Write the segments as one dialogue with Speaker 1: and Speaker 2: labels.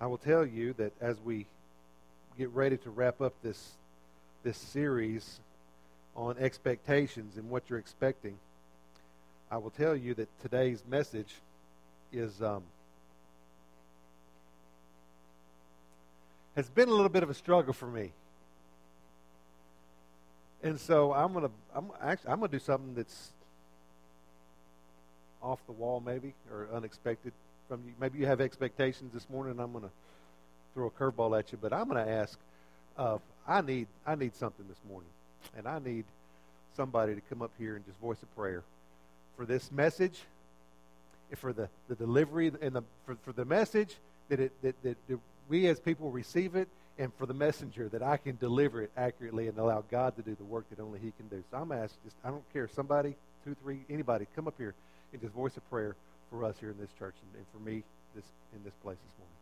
Speaker 1: I will tell you that as we get ready to wrap up this series on expectations and what you're expecting, I will tell you that today's message is has been a little bit of a struggle for me. And so I'm gonna do something that's off the wall, maybe, or unexpected from you. Maybe you have expectations this morning, and I'm gonna throw a curveball at you. But I'm gonna ask. I need something this morning, and I need somebody to come up here and just voice a prayer for this message, for the delivery, and for the message that we as people receive it, and for the messenger that I can deliver it accurately and allow God to do the work that only He can do. So I'm asking, I don't care, somebody, 2, 3, anybody, come up here and just voice a prayer for us here in this church and for me in this place this morning.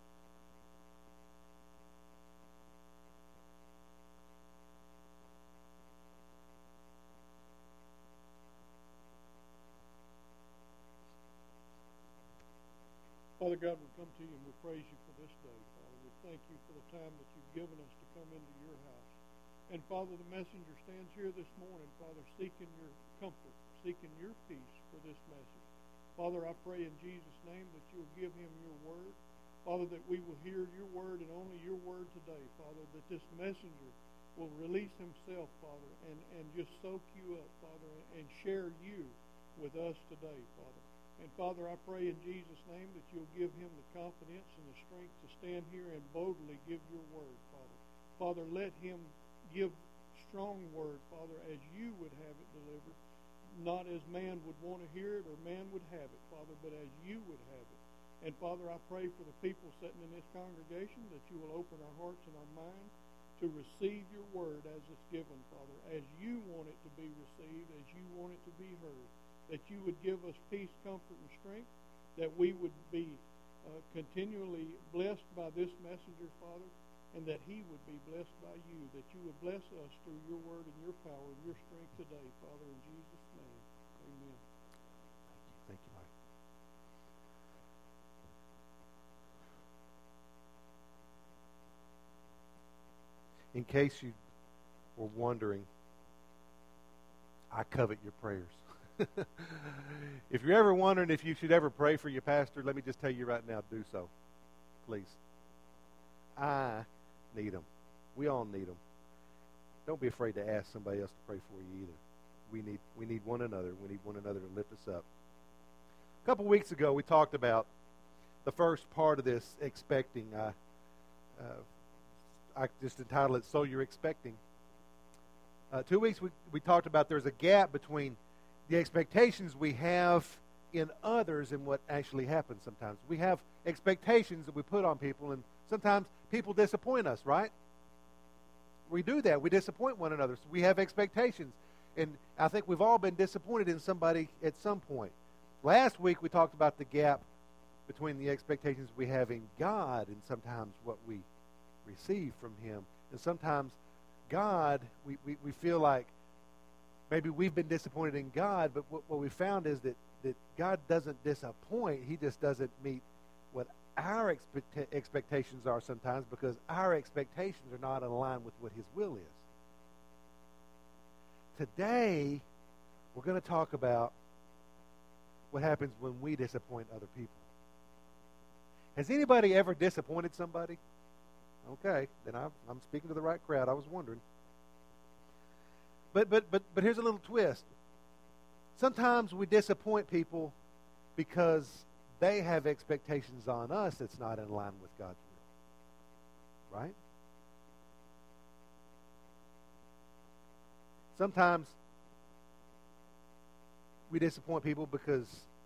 Speaker 2: Father God, we come to you and we praise you for this day, Father. We thank you for the time that you've given us to come into your house. And Father, the messenger stands here this morning, Father, seeking your comfort, seeking your peace for this message. Father, I pray in Jesus' name that you'll give him your word. Father, that we will hear your word and only your word today, Father, that this messenger will release himself, Father, and just soak you up, Father, and share you with us today, Father. And Father, I pray in Jesus' name that you'll give him the confidence and the strength to stand here and boldly give your word, Father. Father, let him give strong word, Father, as you would have it delivered, not as man would want to hear it or man would have it, Father, but as you would have it. And Father, I pray for the people sitting in this congregation that you will open our hearts and our mind to receive your word as it's given, Father, as you want it to be received, as you want it to be heard. That you would give us peace, comfort, and strength, that we would be continually blessed by this messenger, Father, and that he would be blessed by you, that you would bless us through your word and your power and your strength today, Father, in Jesus' name. Amen.
Speaker 1: Thank you, Mike. In case you were wondering, I covet your prayers. If you're ever wondering if you should ever pray for your pastor, let me just tell you right now, do so. Please. I need them. We all need them. Don't be afraid to ask somebody else to pray for you either. We need one another. We need one another to lift us up. A couple weeks ago, we talked about the first part of this expecting. I just entitled it, So You're Expecting. 2 weeks we talked about there's a gap between the expectations we have in others and what actually happens sometimes. We have expectations that we put on people, and sometimes people disappoint us, right? We do that. We disappoint one another. So we have expectations. And I think we've all been disappointed in somebody at some point. Last week we talked about the gap between the expectations we have in God and sometimes what we receive from him. And sometimes God, we feel like maybe we've been disappointed in God, but what we found is that God doesn't disappoint. He just doesn't meet what our expectations are sometimes, because our expectations are not in line with what his will is. Today, we're going to talk about what happens when we disappoint other people. Has anybody ever disappointed somebody? Okay, then I'm speaking to the right crowd. I was wondering. But here's a little twist. Sometimes we disappoint people because they have expectations on us that's not in line with God's will. Right? Sometimes we disappoint people because,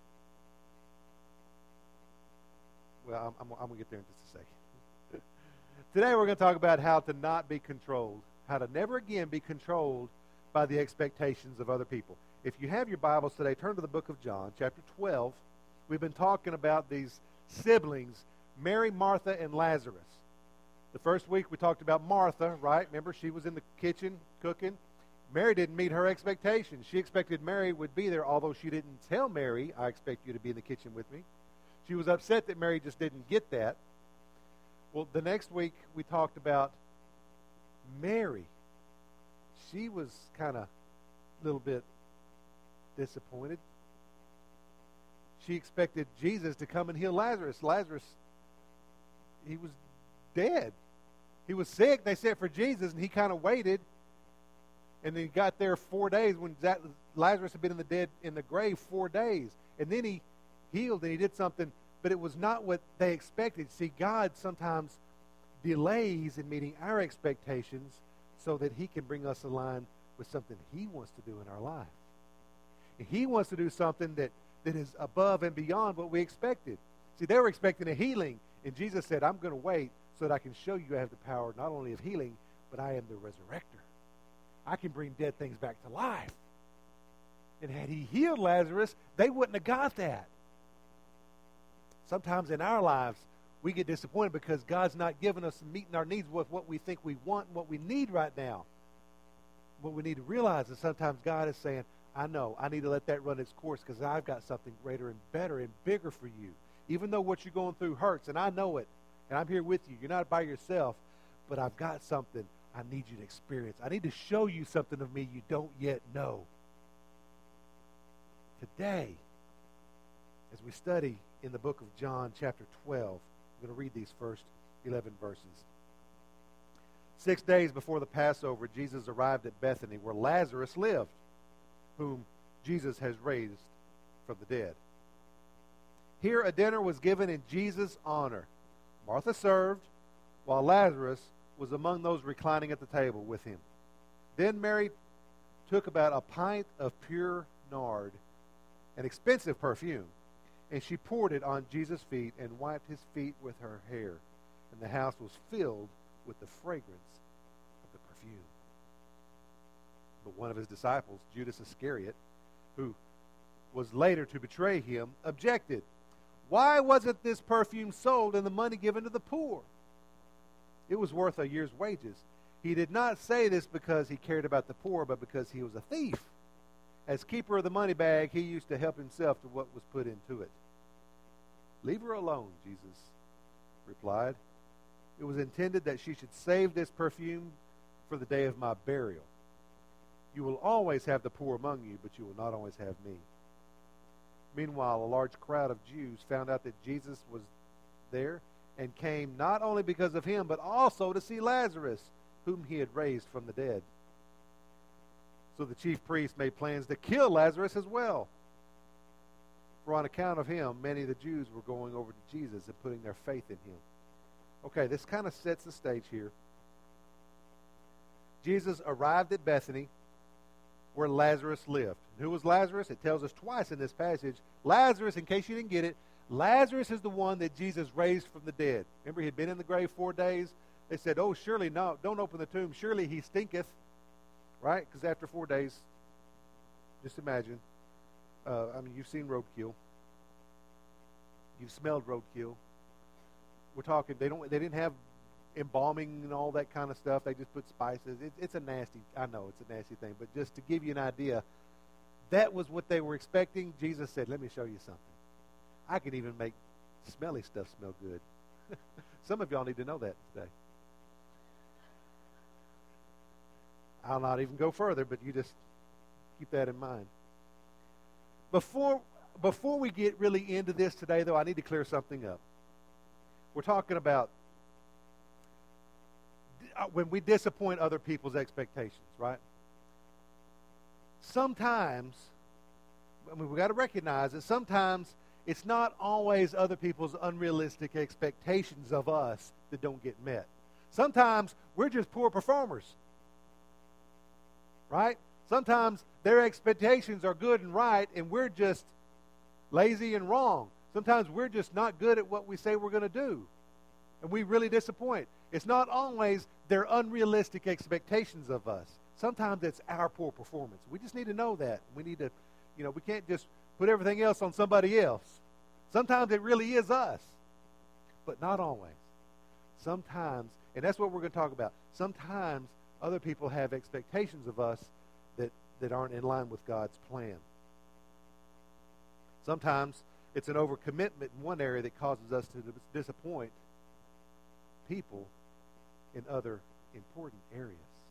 Speaker 1: well, I'm going to get there in just a second. Today we're going to talk about how to not be controlled, how to never again be controlled by the expectations of other people. If you have your Bibles today, turn to the book of John, chapter 12. We've been talking about these siblings, Mary, Martha, and Lazarus. The first week we talked about Martha, right? Remember, she was in the kitchen cooking. Mary didn't meet her expectations. She expected Mary would be there, although she didn't tell Mary, I expect you to be in the kitchen with me. She was upset that Mary just didn't get that. Well, the next week we talked about Mary. She was kind of a little bit disappointed. She expected Jesus to come and heal Lazarus. Lazarus, he was dead. He was sick. They sent for Jesus, and he kind of waited. And then he got there 4 days when Lazarus had been in the grave 4 days. And then he healed and he did something, but it was not what they expected. See, God sometimes delays in meeting our expectations so that he can bring us in line with something he wants to do in our life. And he wants to do something that is above and beyond what we expected. See, they were expecting a healing, and Jesus said, I'm going to wait so that I can show you I have the power not only of healing, but I am the resurrector. I can bring dead things back to life. And had he healed Lazarus, they wouldn't have got that. Sometimes in our lives, we get disappointed because God's not giving us meeting our needs with what we think we want and what we need right now. What we need to realize is sometimes God is saying, I know, I need to let that run its course because I've got something greater and better and bigger for you. Even though what you're going through hurts, and I know it, and I'm here with you. You're not by yourself, but I've got something I need you to experience. I need to show you something of me you don't yet know. Today, as we study in the book of John, chapter 12, I'm going to read these first 11 verses. 6 days before the Passover, Jesus arrived at Bethany, where Lazarus lived, whom Jesus has raised from the dead. Here a dinner was given in Jesus' honor. Martha served, while Lazarus was among those reclining at the table with him. Then Mary took about a pint of pure nard, an expensive perfume, and she poured it on Jesus' feet and wiped his feet with her hair. And the house was filled with the fragrance of the perfume. But one of his disciples, Judas Iscariot, who was later to betray him, objected. Why wasn't this perfume sold and the money given to the poor? It was worth a year's wages. He did not say this because he cared about the poor, but because he was a thief. As keeper of the money bag, he used to help himself to what was put into it. Leave her alone, Jesus replied. It was intended that she should save this perfume for the day of my burial. You will always have the poor among you, but you will not always have me. Meanwhile, a large crowd of Jews found out that Jesus was there and came not only because of him, but also to see Lazarus, whom he had raised from the dead. So the chief priests made plans to kill Lazarus as well. For on account of him, many of the Jews were going over to Jesus and putting their faith in him. Okay, this kind of sets the stage here. Jesus arrived at Bethany, where Lazarus lived. Who was Lazarus? It tells us twice in this passage. Lazarus, in case you didn't get it, Lazarus is the one that Jesus raised from the dead. Remember, he had been in the grave 4 days. They said, oh, surely no, don't open the tomb. Surely he stinketh. Right? Because after 4 days, just imagine. You've seen roadkill. You've smelled roadkill. We're talking, they didn't have embalming and all that kind of stuff. They just put spices. It's a nasty, I know it's a nasty thing, but just to give you an idea, that was what they were expecting. Jesus said, let me show you something. I can even make smelly stuff smell good. Some of y'all need to know that today. I'll not even go further, but you just keep that in mind. Before we get really into this today, though, I need to clear something up. We're talking about when we disappoint other people's expectations, right? Sometimes, we've got to recognize that sometimes it's not always other people's unrealistic expectations of us that don't get met. Sometimes we're just poor performers, right? Sometimes their expectations are good and right, and we're just lazy and wrong. Sometimes we're just not good at what we say we're going to do, and we really disappoint. It's not always their unrealistic expectations of us. Sometimes it's our poor performance. We just need to know that. We need to, we can't just put everything else on somebody else. Sometimes it really is us, but not always. Sometimes, and that's what we're going to talk about, sometimes other people have expectations of us that aren't in line with God's plan. Sometimes it's an overcommitment in one area that causes us to disappoint people in other important areas.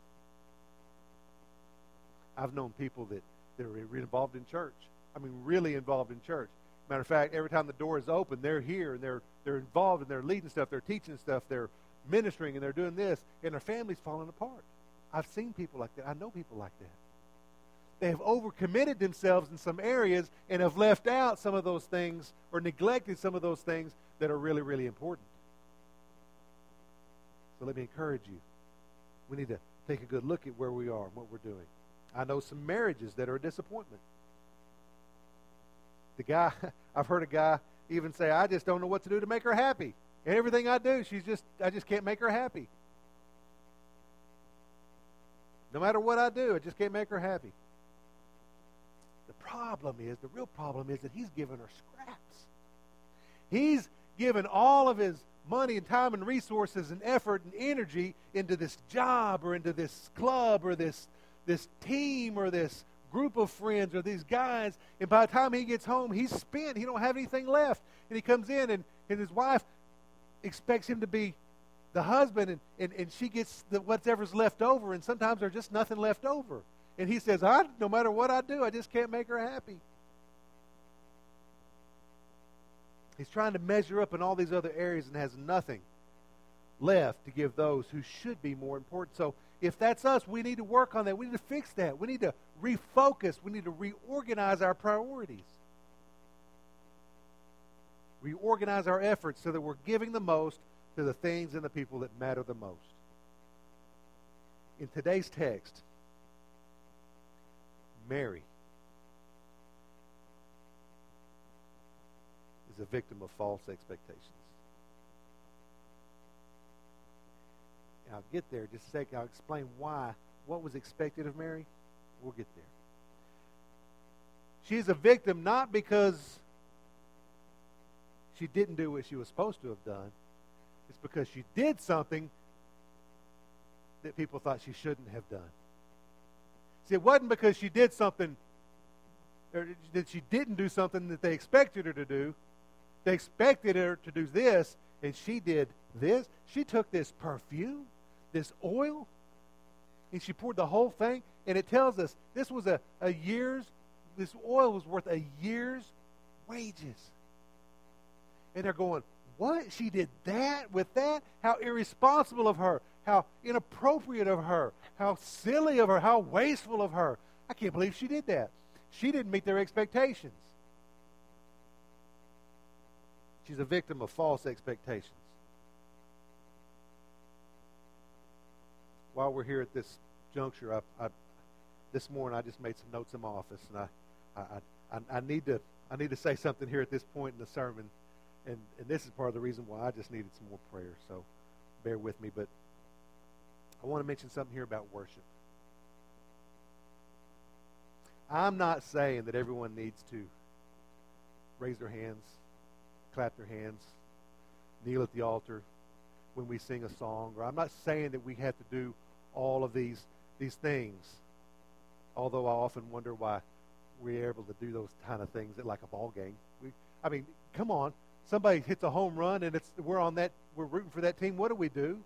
Speaker 1: I've known people that are really involved in church. I mean, really involved in church. Matter of fact, every time the door is open, they're here and they're involved and they're leading stuff, they're teaching stuff, they're ministering and they're doing this, and their family's falling apart. I've seen people like that. I know people like that. They have overcommitted themselves in some areas and have left out some of those things or neglected some of those things that are really, really important. So let me encourage you. We need to take a good look at where we are and what we're doing. I know some marriages that are a disappointment. I've heard a guy even say, I just don't know what to do to make her happy. And everything I do, I just can't make her happy. No matter what I do, I just can't make her happy. The real problem is that he's given her scraps. He's given all of his money and time and resources and effort and energy into this job or into this club or this team or this group of friends or these guys, and by the time he gets home, he's spent. He don't have anything left. And he comes in, and his wife expects him to be the husband, and she gets whatever's left over, and sometimes there's just nothing left over. And he says, no matter what I do, I just can't make her happy. He's trying to measure up in all these other areas and has nothing left to give those who should be more important. So if that's us, we need to work on that. We need to fix that. We need to refocus. We need to reorganize our priorities. Reorganize our efforts so that we're giving the most to the things and the people that matter the most. In today's text, Mary is a victim of false expectations. And I'll get there in just a second. I'll explain why. What was expected of Mary? We'll get there. She's a victim not because she didn't do what she was supposed to have done. It's because she did something that people thought she shouldn't have done. See, it wasn't because she did something, or that she didn't do something that they expected her to do. They expected her to do this, and she did this. She took this perfume, this oil, and she poured the whole thing. And it tells us this was this oil was worth a year's wages. And they're going, what? She did that with that? How irresponsible of her. How inappropriate of her. How silly of her. How wasteful of her. I can't believe she did that. She didn't meet their expectations. She's a victim of false expectations. While we're here at this juncture, this morning I just made some notes in my office, and I need to say something here at this point in the sermon. And this is part of the reason why I just needed some more prayer, so bear with me. But I want to mention something here about worship. I'm not saying that everyone needs to raise their hands, clap their hands, kneel at the altar when we sing a song. Or I'm not saying that we have to do all of these things, although I often wonder why we're able to do those kind of things at like a ball game. Come on. Somebody hits a home run and we're rooting for that team. What do?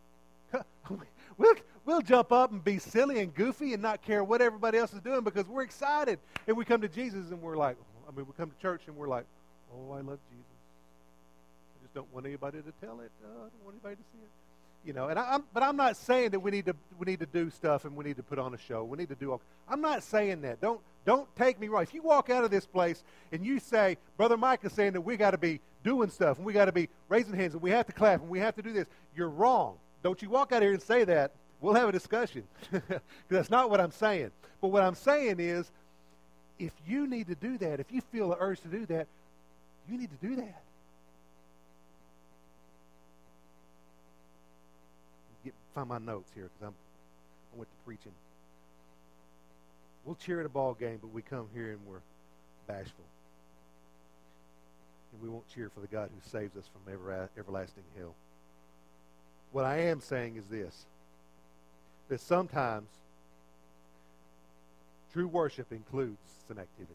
Speaker 1: We'll jump up and be silly and goofy and not care what everybody else is doing because we're excited. And we come to Jesus and we're like, we come to church and we're like, oh, I love Jesus. I just don't want anybody to tell it. I don't want anybody to see it. But I'm not saying that we need to do stuff and we need to put on a show. We need to do all. I'm not saying that. Don't take me wrong. If you walk out of this place and you say, Brother Mike is saying that we got to be doing stuff and we got to be raising hands and we have to clap and we have to do this, you're wrong. Don't you walk out here and say that. We'll have a discussion. Because that's not what I'm saying. But what I'm saying is, if you need to do that, if you feel the urge to do that, you need to do that. Find my notes here because I went to preaching. We'll cheer at a ball game, but we come here and we're bashful. And we won't cheer for the God who saves us from everlasting hell. What I am saying is this, that sometimes true worship includes some activity.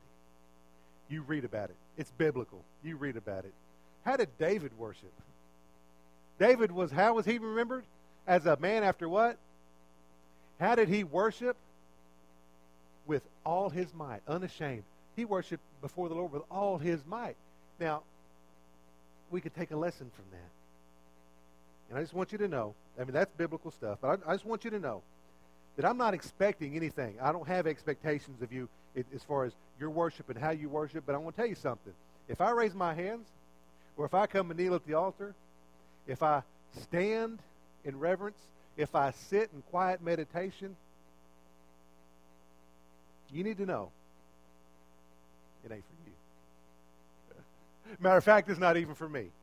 Speaker 1: You read about it. It's biblical. You read about it. How did David worship? David was, how was he remembered? As a man after what? How did he worship? With all his might, unashamed. He worshiped before the Lord with all his might. Now, we could take a lesson from that. And I just want you to know, I mean, that's biblical stuff, but I just want you to know that I'm not expecting anything. I don't have expectations of you as far as your worship and how you worship, but I want to tell you something. If I raise my hands, or if I come and kneel at the altar, if I stand in reverence, if I sit in quiet meditation, you need to know it ain't for you. Matter of fact, it's not even for me.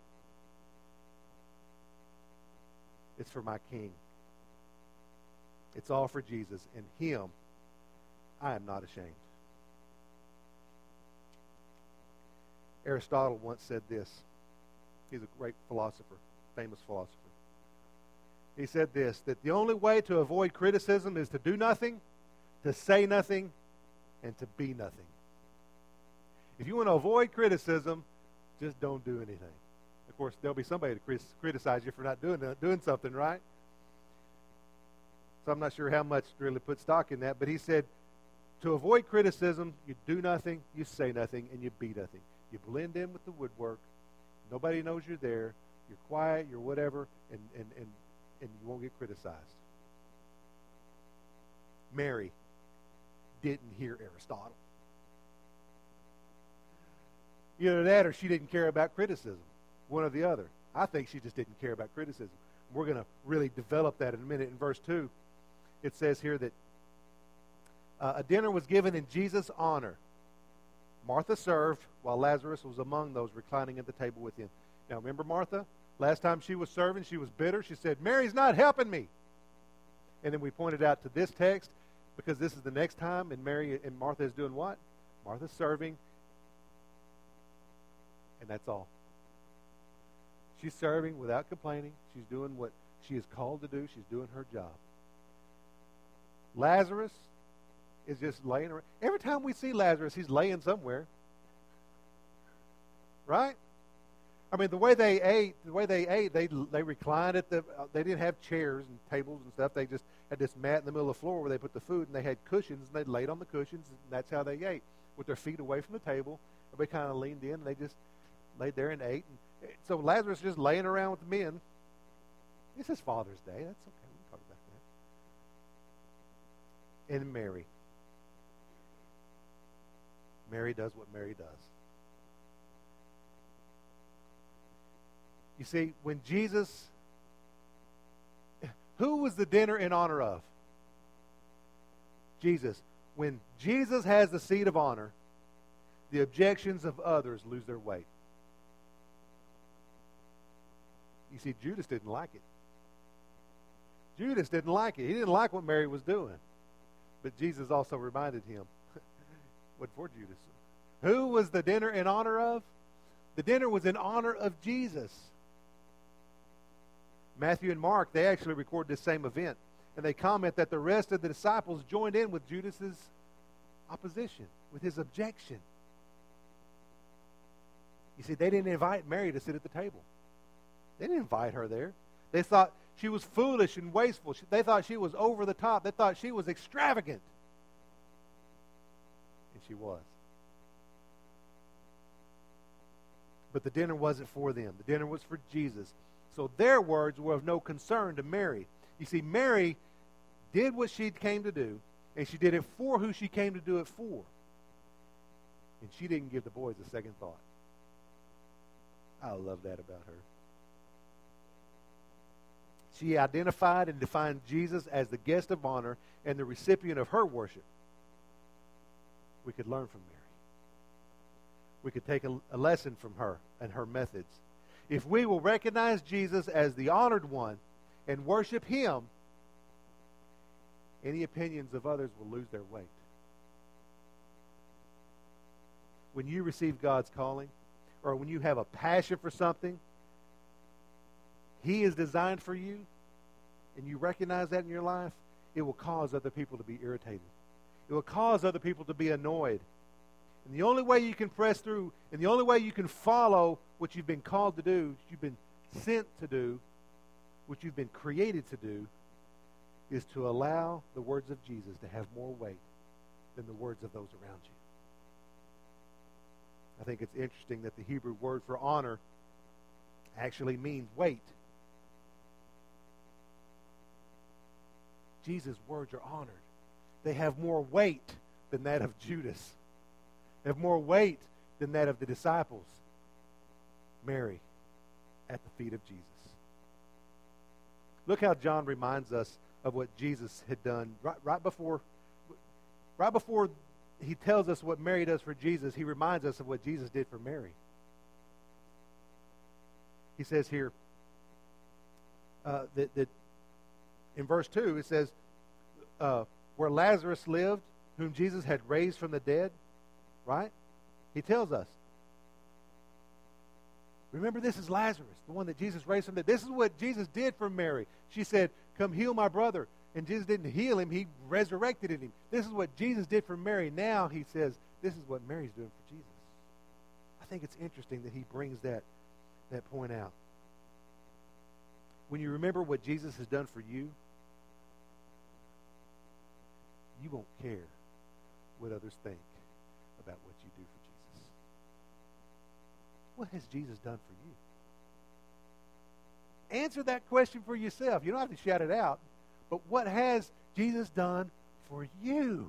Speaker 1: It's for my King. It's all for Jesus. And Him, I am not ashamed. Aristotle once said this. He's a great philosopher, famous philosopher. He said this, that the only way to avoid criticism is to do nothing, to say nothing, and to be nothing. If you want to avoid criticism, just don't do anything. Of course, there'll be somebody to criticize you for not doing something, right? So I'm not sure how much to really put stock in that, but he said, to avoid criticism, you do nothing, you say nothing, and you be nothing. You blend in with the woodwork. Nobody knows you're there. You're quiet, you're whatever, and you won't get criticized. Mary didn't hear Aristotle. Either that or she didn't care about criticism. One or the other. I think she just didn't care about criticism. We're going to really develop that in a minute. In verse 2, it says here that a dinner was given in Jesus' honor. Martha served while Lazarus was among those reclining at the table with him. Now remember Martha? Last time she was serving, she was bitter. She said, Mary's not helping me. And then we pointed out to this text, because this is the next time, and Martha is doing what? Martha's serving, and that's all. She's serving without complaining. She's doing what she is called to do. She's doing her job. Lazarus is just laying around. Every time we see Lazarus, he's laying somewhere. Right? I mean, the way they ate, they reclined at they didn't have chairs and tables and stuff. They just had this mat in the middle of the floor where they put the food, and they had cushions, and they laid on the cushions, and that's how they ate, with their feet away from the table. Everybody kind of leaned in, and they just laid there and ate. And so Lazarus is just laying around with the men. This is Father's Day. That's okay. We can talk about that. And Mary. Mary does what Mary does. You see, when Jesus... Who was the dinner in honor of? Jesus. When Jesus has the seat of honor, the objections of others lose their weight. You see, Judas didn't like it. Judas didn't like it. He didn't like what Mary was doing. But Jesus also reminded him, what for Judas? Who was the dinner in honor of? The dinner was in honor of Jesus. Matthew and Mark, they actually record this same event. And they comment that the rest of the disciples joined in with Judas's opposition, with his objection. You see, they didn't invite Mary to sit at the table. They didn't invite her there. They thought she was foolish and wasteful. They thought she was over the top. They thought she was extravagant. And she was. But the dinner wasn't for them. The dinner was for Jesus. So their words were of no concern to Mary. You see, Mary did what she came to do, and she did it for who she came to do it for. And she didn't give the boys a second thought. I love that about her. She identified and defined Jesus as the guest of honor and the recipient of her worship. We could learn from Mary. We could take a lesson from her and her methods. If we will recognize Jesus as the honored one and worship Him, any opinions of others will lose their weight. When you receive God's calling, or when you have a passion for something He is designed for you, and you recognize that in your life, it will cause other people to be irritated. It will cause other people to be annoyed. And the only way you can press through, and the only way you can follow what you've been called to do, you've been sent to do, what you've been created to do, is to allow the words of Jesus to have more weight than the words of those around you. I think it's interesting that the Hebrew word for honor actually means weight. Jesus' words are honored. They have more weight than that of Judas. They have more weight than that of the disciples. Mary at the feet of Jesus. Look how John reminds us of what Jesus had done right before he tells us what Mary does for Jesus. He reminds us of what Jesus did for Mary. He says here that in verse 2 it says, where Lazarus lived, whom Jesus had raised from the dead, right? He tells us, remember, this is Lazarus, the one that Jesus raised from the dead. This is what Jesus did for Mary. She said, come heal my brother. And Jesus didn't heal him. He resurrected him. This is what Jesus did for Mary. Now he says, this is what Mary's doing for Jesus. I think it's interesting that he brings that point out. When you remember what Jesus has done for you, you won't care what others think about what you do for Jesus. What has Jesus done for you? Answer that question for yourself. You don't have to shout it out. But what has Jesus done for you?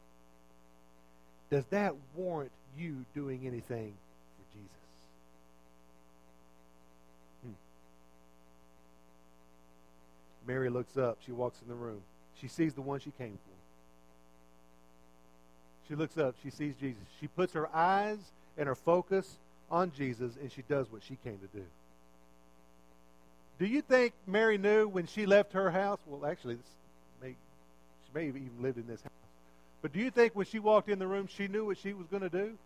Speaker 1: Does that warrant you doing anything for Jesus? Mary looks up. She walks in the room. She sees the one she came for. She looks up. She sees Jesus. She puts her eyes and her focus on Jesus, and she does what she came to do. Do you think Mary knew when she left her house? Well, actually, she may have even lived in this house. But do you think when she walked in the room, she knew what she was going to do?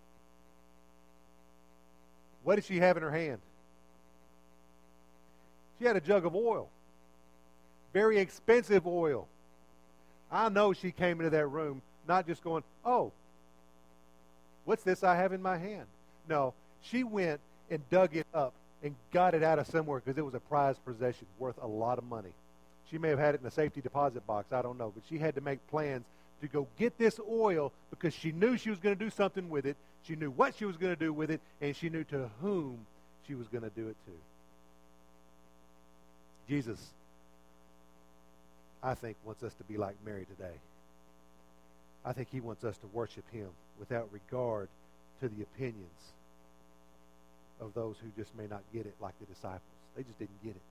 Speaker 1: What did she have in her hand? She had a jug of oil. Very expensive oil. I know she came into that room not just going, oh, what's this I have in my hand? No, she went and dug it up and got it out of somewhere because it was a prized possession worth a lot of money. She may have had it in a safety deposit box, I don't know, but she had to make plans to go get this oil because she knew she was going to do something with it. She knew what she was going to do with it, and she knew to whom she was going to do it to. Jesus, I think, wants us to be like Mary today. I think he wants us to worship him without regard to the opinions of those who just may not get it like the disciples. They just didn't get it.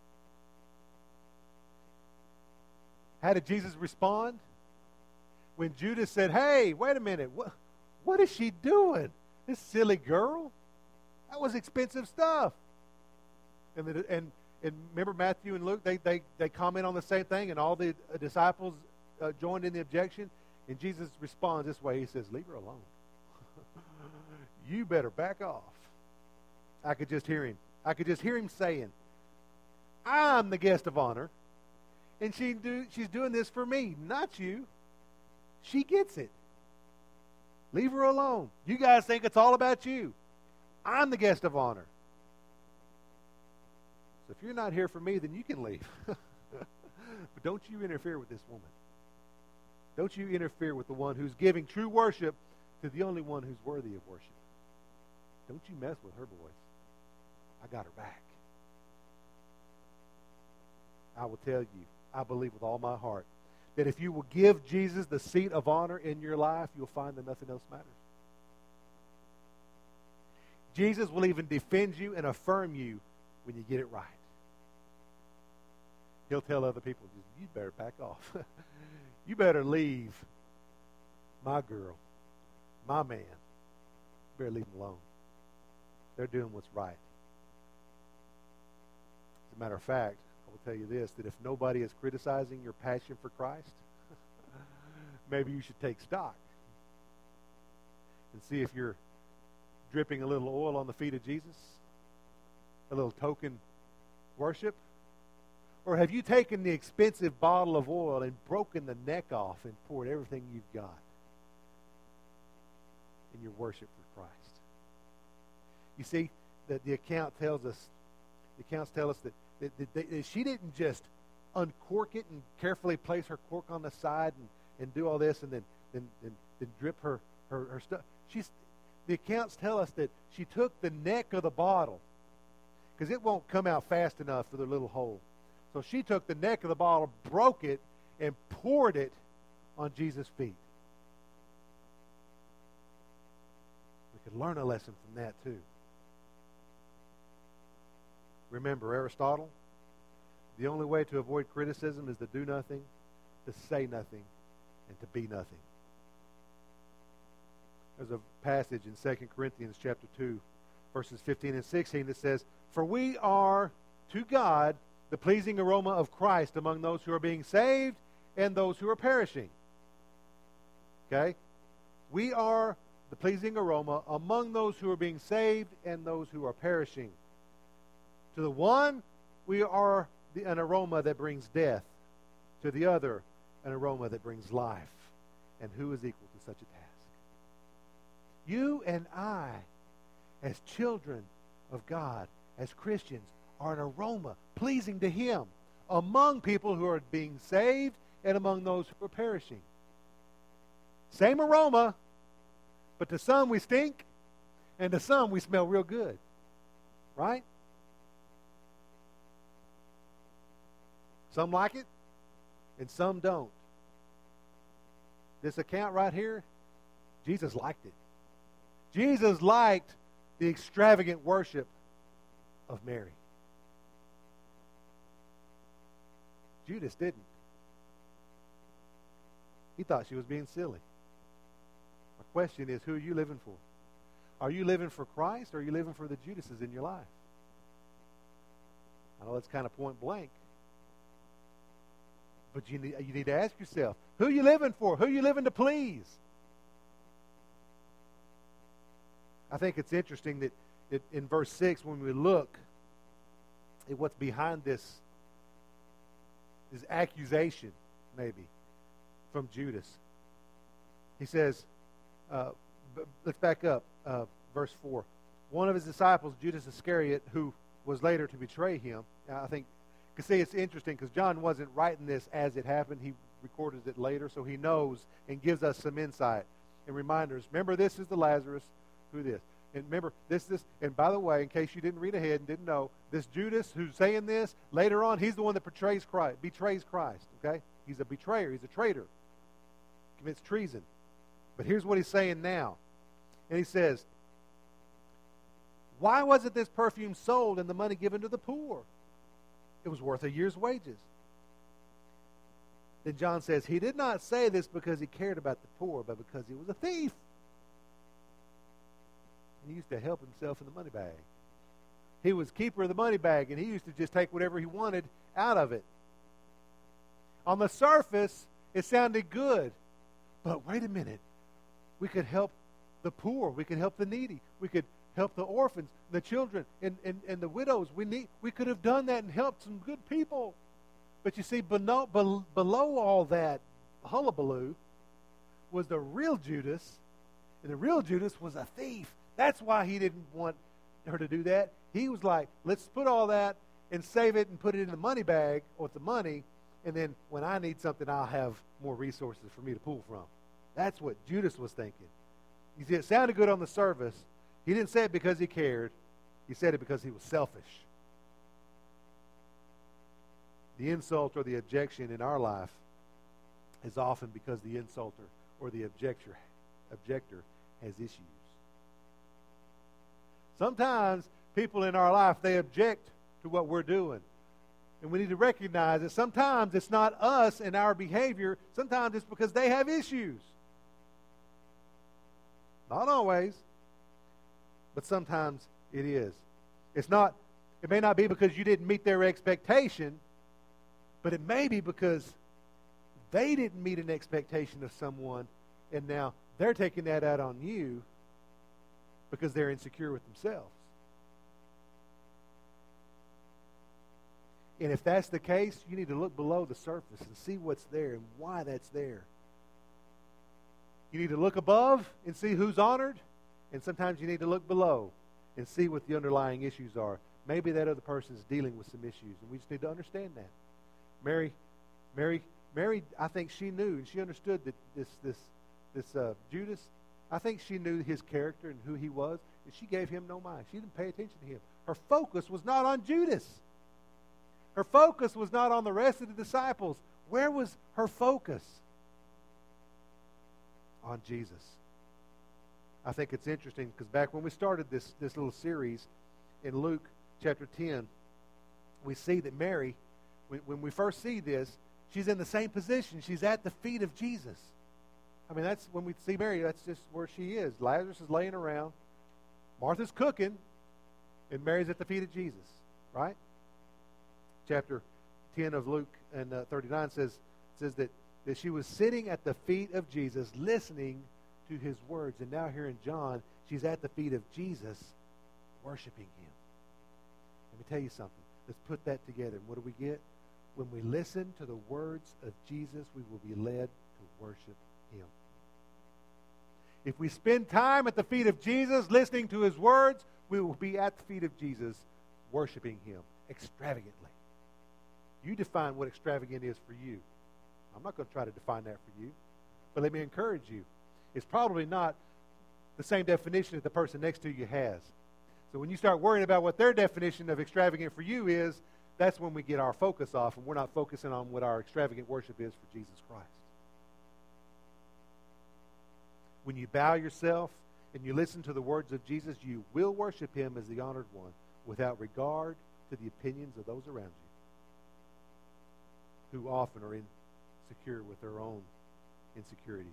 Speaker 1: How did Jesus respond? When Judas said, hey, wait a minute, what is she doing? This silly girl? That was expensive stuff. And remember Matthew and Luke, they comment on the same thing, and all the disciples joined in the objection. And Jesus responds this way. He says, leave her alone. You better back off. I could just hear him. I could just hear him saying, I'm the guest of honor, and she's doing this for me, not you. She gets it. Leave her alone. You guys think it's all about you. I'm the guest of honor. So if you're not here for me, then you can leave. But don't you interfere with this woman. Don't you interfere with the one who's giving true worship to the only one who's worthy of worship. Don't you mess with her, boys. I got her back. I will tell you, I believe with all my heart, that if you will give Jesus the seat of honor in your life, you'll find that nothing else matters. Jesus will even defend you and affirm you when you get it right. He'll tell other people, you better back off. You better leave my girl, my man. You better leave them alone. They're doing what's right. As a matter of fact, I will tell you this, that if nobody is criticizing your passion for Christ, maybe you should take stock and see if you're dripping a little oil on the feet of Jesus, a little token worship, or have you taken the expensive bottle of oil and broken the neck off and poured everything you've got in your worship for Christ? You see, that the account tells us The accounts tell us that she didn't just uncork it and carefully place her cork on the side and do all this and then drip her stuff. The accounts tell us that she took the neck of the bottle, because it won't come out fast enough for the little hole. So she took the neck of the bottle, broke it, and poured it on Jesus' feet. We could learn a lesson from that too. Remember Aristotle? The only way to avoid criticism is to do nothing, to say nothing, and to be nothing. There's a passage in 2 Corinthians chapter 2, verses 15 and 16 that says, "For we are to God the pleasing aroma of Christ among those who are being saved and those who are perishing." Okay? We are the pleasing aroma among those who are being saved and those who are perishing. To the one, we are an aroma that brings death. To the other, an aroma that brings life. And who is equal to such a task? You and I, as children of God, as Christians, are an aroma pleasing to Him among people who are being saved and among those who are perishing. Same aroma, but to some we stink, and to some we smell real good. Right? Some like it, and some don't. This account right here, Jesus liked it. Jesus liked the extravagant worship of Mary. Judas didn't. He thought she was being silly. My question is, who are you living for? Are you living for Christ, or are you living for the Judases in your life? I know that's kind of point blank. But you need to ask yourself, who are you living for? Who are you living to please? I think it's interesting that in verse 6, when we look at what's behind this accusation, maybe, from Judas. He says, let's back up, verse 4. One of his disciples, Judas Iscariot, who was later to betray him. I think, you see, it's interesting because John wasn't writing this as it happened. He recorded it later, so he knows and gives us some insight and reminders. Remember, this is the Lazarus who this. And remember, and by the way, in case you didn't read ahead and didn't know, this Judas who's saying this, later on, he's the one that betrays Christ, okay? He's a betrayer. He's a traitor. Commits treason. But here's what he's saying now. And he says, why wasn't this perfume sold and the money given to the poor? It was worth a year's wages. Then John says, he did not say this because he cared about the poor, but because he was a thief. He used to help himself in the money bag. He was keeper of the money bag, and he used to just take whatever he wanted out of it. On the surface, it sounded good. But wait a minute. We could help the poor. We could help the needy. We could help the orphans, the children, and the widows. We could have done that and helped some good people. But you see, below all that hullabaloo was the real Judas, and the real Judas was a thief. That's why he didn't want her to do that. He was like, let's put all that and save it and put it in the money bag with the money, and then when I need something, I'll have more resources for me to pull from. That's what Judas was thinking. You see, it sounded good on the surface. He didn't say it because he cared. He said it because he was selfish. The insult or the objection in our life is often because the insulter or the objector has issues. Sometimes people in our life, they object to what we're doing. And we need to recognize that sometimes it's not us and our behavior. Sometimes it's because they have issues. Not always, but sometimes it is. It may not be because you didn't meet their expectation, but it may be because they didn't meet an expectation of someone, and now they're taking that out on you because they're insecure with themselves. And if that's the case, you need to look below the surface and see what's there and why that's there. You need to look above and see who's honored, and sometimes you need to look below and see what the underlying issues are. maybe that other person is dealing with some issues, and we just need to understand that. Mary, I think she knew and she understood that this Judas, I think she knew his character and who he was, and she gave him no mind. She didn't pay attention to him. Her focus was not on Judas. Her focus was not on the rest of the disciples. Where was her focus? On Jesus. I think it's interesting because back when we started this little series in Luke chapter 10, we see that Mary, when we first see this, she's in the same position. She's at the feet of Jesus. I mean, that's when we see Mary, that's just where she is. Lazarus is laying around. Martha's cooking. And Mary's at the feet of Jesus. Right? Chapter 10 of Luke and 39 says that she was sitting at the feet of Jesus listening to his words. And now here in John, she's at the feet of Jesus worshiping him. Let me tell you something. Let's put that together. And what do we get? When we listen to the words of Jesus, we will be led to worship him. If we spend time at the feet of Jesus listening to his words, we will be at the feet of Jesus worshiping him extravagantly. You define what extravagant is for you. I'm not going to try to define that for you. But let me encourage you. It's probably not the same definition that the person next to you has. So when you start worrying about what their definition of extravagant for you is, that's when we get our focus off and we're not focusing on what our extravagant worship is for Jesus Christ. When you bow yourself and you listen to the words of Jesus, you will worship him as the honored one without regard to the opinions of those around you, who often are insecure with their own insecurities.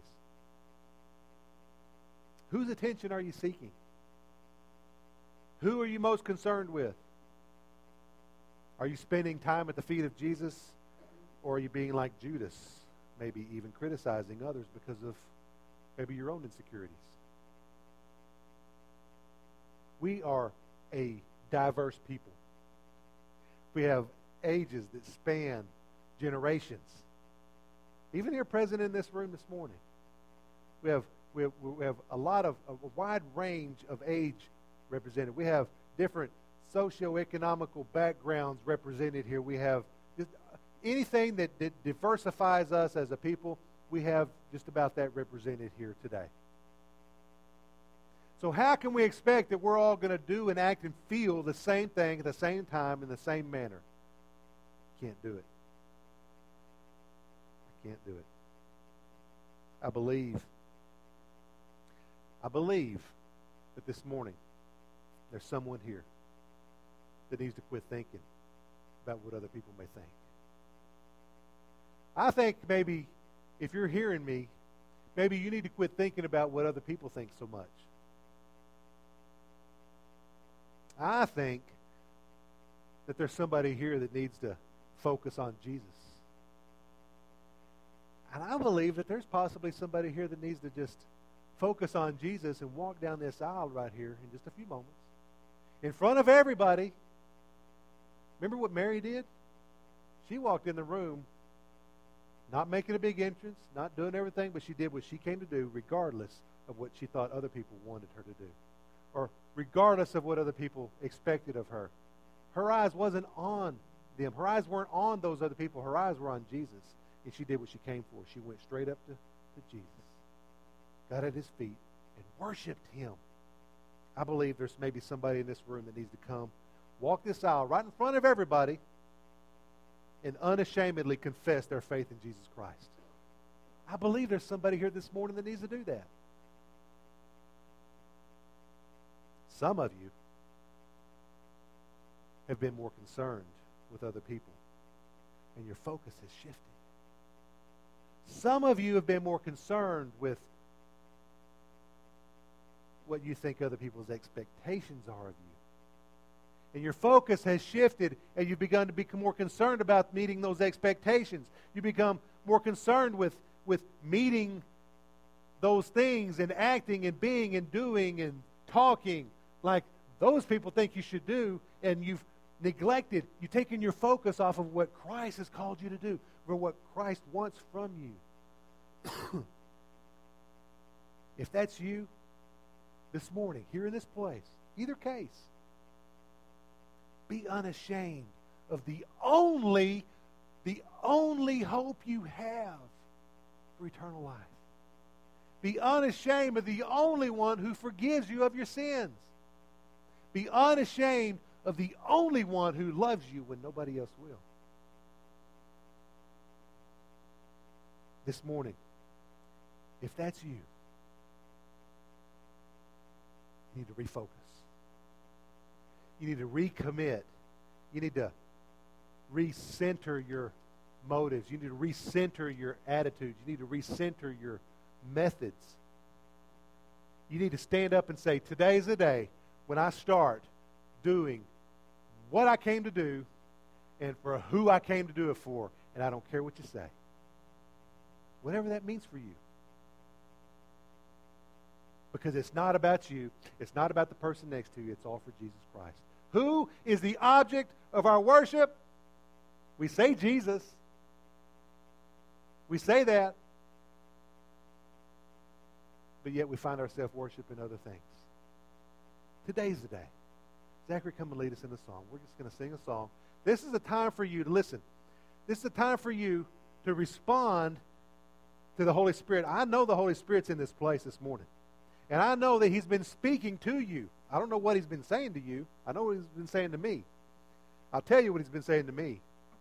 Speaker 1: Whose attention are you seeking? Who are you most concerned with? Are you spending time at the feet of Jesus, or are you being like Judas, maybe even criticizing others because of maybe your own insecurities? We are a diverse people. We have ages that span generations. Even here present in this room this morning, we have a lot of a wide range of age represented. We have different socioeconomical backgrounds represented here. We have just anything that diversifies us as a people. We have just about that represented here today. So how can we expect that we're all going to do and act and feel the same thing at the same time in the same manner? Can't do it. I can't do it. I believe that this morning there's someone here that needs to quit thinking about what other people may think. I think maybe if you're hearing me, maybe you need to quit thinking about what other people think so much. I think that there's somebody here that needs to focus on Jesus. And I believe that there's possibly somebody here that needs to just focus on Jesus and walk down this aisle right here in just a few moments. In front of everybody. Remember what Mary did? She walked in the room, not making a big entrance, not doing everything, but she did what she came to do regardless of what she thought other people wanted her to do. Or regardless of what other people expected of her. Her eyes wasn't on them. Her eyes weren't on those other people. Her eyes were on Jesus. And she did what she came for. She went straight up to Jesus, got at his feet, and worshiped him. I believe there's maybe somebody in this room that needs to come, walk this aisle right in front of everybody, and unashamedly confess their faith in Jesus Christ. I believe there's somebody here this morning that needs to do that. Some of you have been more concerned with other people, and your focus has shifted. Some of you have been more concerned with what you think other people's expectations are of you. And your focus has shifted, and you've begun to become more concerned about meeting those expectations. You become more concerned with meeting those things and acting and being and doing and talking like those people think you should do, and you've taken your focus off of what Christ has called you to do, or what Christ wants from you. If that's you this morning, here in this place, either case, Be unashamed of the only hope you have for eternal life. Be unashamed of the only one who forgives you of your sins. Be unashamed of the only one who loves you when nobody else will. This morning, if that's you, you need to refocus. You need to recommit. You need to recenter your motives. You need to recenter your attitudes. You need to recenter your methods. You need to stand up and say, today's the day when I start doing what I came to do and for who I came to do it for, and I don't care what you say. Whatever that means for you. Because it's not about you. It's not about the person next to you. It's all for Jesus Christ. Who is the object of our worship? We say Jesus. We say that. But yet we find ourselves worshiping other things. Today's the day. Zachary, come and lead us in a song. We're just going to sing a song. This is a time for you to listen. This is a time for you to respond to the Holy Spirit. I know the Holy Spirit's in this place this morning. And I know that He's been speaking to you. I don't know what He's been saying to you. I know what He's been saying to me. I'll tell you what He's been saying to me.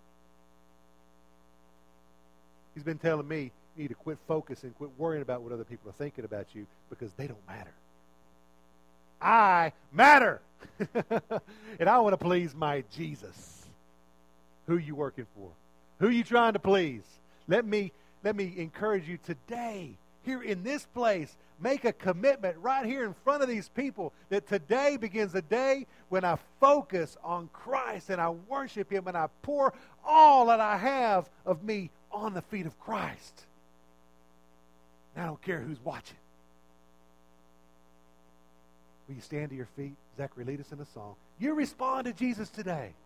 Speaker 1: He's been telling me, you need to quit focusing, quit worrying about what other people are thinking about you, because they don't matter. I matter. And I want to please my Jesus. Who you working for? Who you trying to please? Let me encourage you today, here in this place, make a commitment right here in front of these people that today begins a day when I focus on Christ and I worship Him and I pour all that I have of me on the feet of Christ. And I don't care who's watching. Will you stand to your feet? Zachary, lead us in a song. You respond to Jesus today.